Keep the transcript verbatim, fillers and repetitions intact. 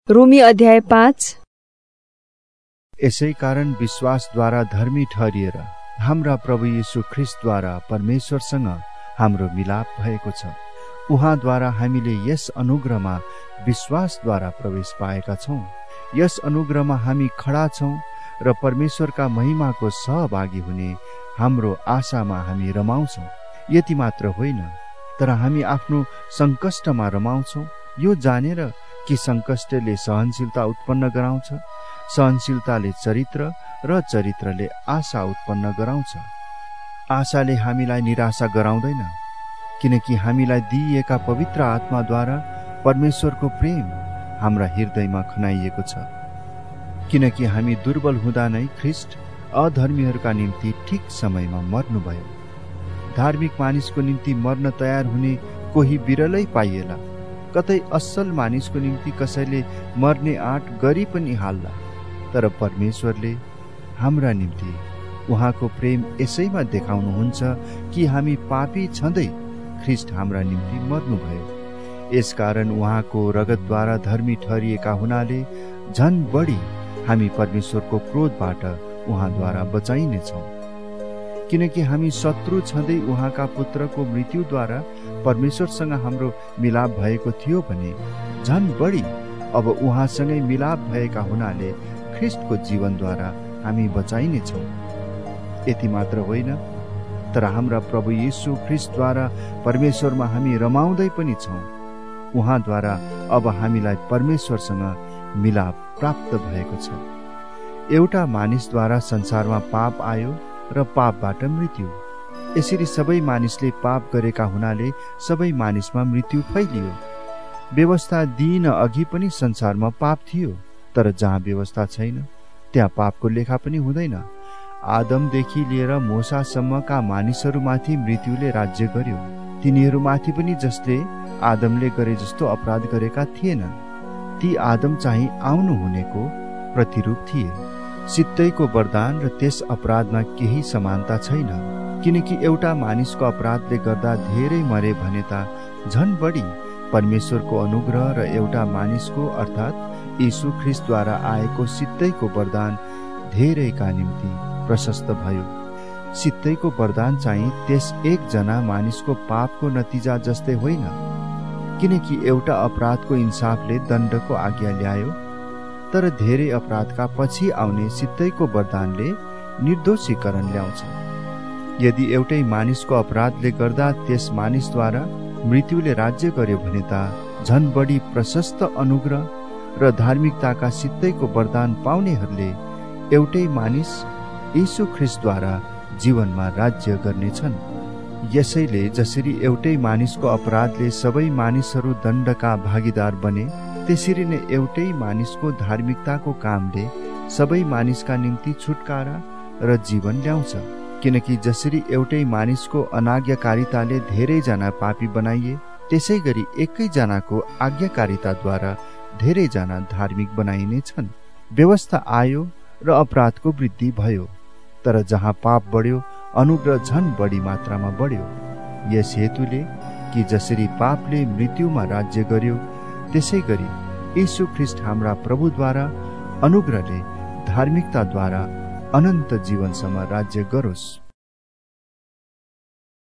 रोमी अध्याय पाँच। यसै कारण विश्वासद्वारा धर्मी ठहरिएर हाम्रा प्रभु येशू ख्रीष्टद्वारा परमेश्वरसँग हाम्रो मिलाप भएको छ। उहाँद्वारा हामीले यस अनुग्रहमा विश्वासद्वारा प्रवेश पाएका छौँ। यस अनुग्रहमा हामी खडा छौँ र परमेश्वरका महिमाको सहभागी हुने हाम्रो आशामा हामी रमाउँछौँ। यति मात्र होइन, तर हामी आफ्नो सङ्कष्टमा रमाउँछौँ, यो जानेर कि सङ्कष्टले सहनशीलता उत्पन्न गराउँछ, सहनशीलताले चरित्र र चरित्रले आशा उत्पन्न गराउँछ। आशाले हामीलाई निराशा गराउँदैन, किनकि हामीलाई दिइएका पवित्र आत्माद्वारा परमेश्वरको प्रेम हाम्रा हृदयमा खनाइएको छ। किनकि हामी दुर्बल हुँदा नै ख्रीष्ट अधर्मीहरूका निम्ति ठिक समयमा मर्नुभयो। धार्मिक मानिसको निम्ति मर्न तयार हुने कोही बिरलै पाइएला। कतै असल मानिसको निम्ति कसैले मर्ने आँट गरी पनि हाल्ला, तर परमेश्वरले हाम्रा निम्ति उहाँको प्रेम यसैमा देखाउनुहुन्छ कि हामी पापी छँदै ख्रीष्ट हाम्रा निम्ति मर्नुभयो। यसकारण उहाँको रगतद्वारा धर्मी ठहरिएका हुनाले झन बढी हामी परमेश्वरको क्रोधबाट उहाँद्वारा बचाइनेछौँ। किनकि हामी शत्रु छँदै उहाँका पुत्रको मृत्युद्वारा परमेश्वरसँग हाम्रो मिलाप भएको थियो भने झन बढी अब उहाँसँगै मिलाप भएका हुनाले ख्रीष्टको जीवनद्वारा हामी बचाइनेछौँ। यति मात्र होइन, तर हाम्रा प्रभु येशू ख्रीष्टद्वारा परमेश्वरमा हामी रमाउँदै पनि छौँ। उहाँद्वारा अब हामीलाई परमेश्वरसँग मिलाप प्राप्त भएको छ। एउटा मानिसद्वारा संसारमा पाप आयो र पापबाट मृत्यु। यसरी सबै मानिसले पाप गरेका हुनाले सबै मानिसमा मृत्यु फैलियो। व्यवस्था दिइन अघि पनि संसारमा पाप थियो, तर जहाँ व्यवस्था छैन त्यहाँ पापको लेखा पनि हुँदैन। आदमदेखि लिएर मोसासम्मका मानिसहरूमाथि मृत्युले राज्य गर्यो। तिनीहरूमाथि पनि जसले आदमले गरे जस्तो अपराध गरेका थिएनन्। ती आदम चाहिँ आउनु हुनेको प्रतिरूप थिए। सित्तैको वरदान र त्यस अपराधमा केही समानता छैन, किनकि एउटा मानिसको अपराधले गर्दा धेरै मरे भने त झन बढी परमेश्वरको अनुग्रह र एउटा मानिसको अर्थात् यीशु ख्रीष्टद्वारा आएको सित्तैको वरदान धेरैका निम्ति प्रशस्त भयो। सित्तैको वरदान चाहिँ त्यस एकजना मानिसको पापको नतिजा जस्तै होइन, किनकि एउटा अपराधको इन्साफले दण्डको आज्ञा ल्यायो, तर धेरै अपराधका पछि आउने सित्तैको वरदानले निर्दोषीकरण ल्याउँछ। यदि एउटै मानिसको अपराधले गर्दा त्यस मानिसद्वारा मृत्युले राज्य गर्यो भने त झन बढी प्रशस्त अनुग्रह र धार्मिकताका सित्तैको वरदान पाउनेहरूले एउटै मानिस यीशु ख्रीष्टद्वारा जीवनमा राज्य गर्नेछन्। यसैले जसरी एउटै मानिसको अपराधले सबै मानिसहरू दण्डका भागीदार बने, त्यसरी नै एउटै मानिसको धार्मिकताको कामले सबै मानिसका निम्ति छुटकारा र जीवन ल्याउँछ। किनकि जसरी एउटै मानिसको अनाज्ञाकारिताले धेरैजना पापी बनाइए, त्यसै गरी एकैजनाको आज्ञाकारिताद्वारा धेरैजना धार्मिक बनाइने छन्। व्यवस्था आयो र अपराधको वृद्धि भयो, तर जहाँ पाप बढ्यो अनुग्रह झन बढी मात्रामा बढ्यो। यस हेतुले कि जसरी पापले मृत्युमा राज्य गर्यो, त्यसै गरी यीशु ख्रीष्ट हाम्रा प्रभुद्वारा अनुग्रहले धार्मिकताद्वारा अनन्त जीवनसम्म राज्य गरोस्।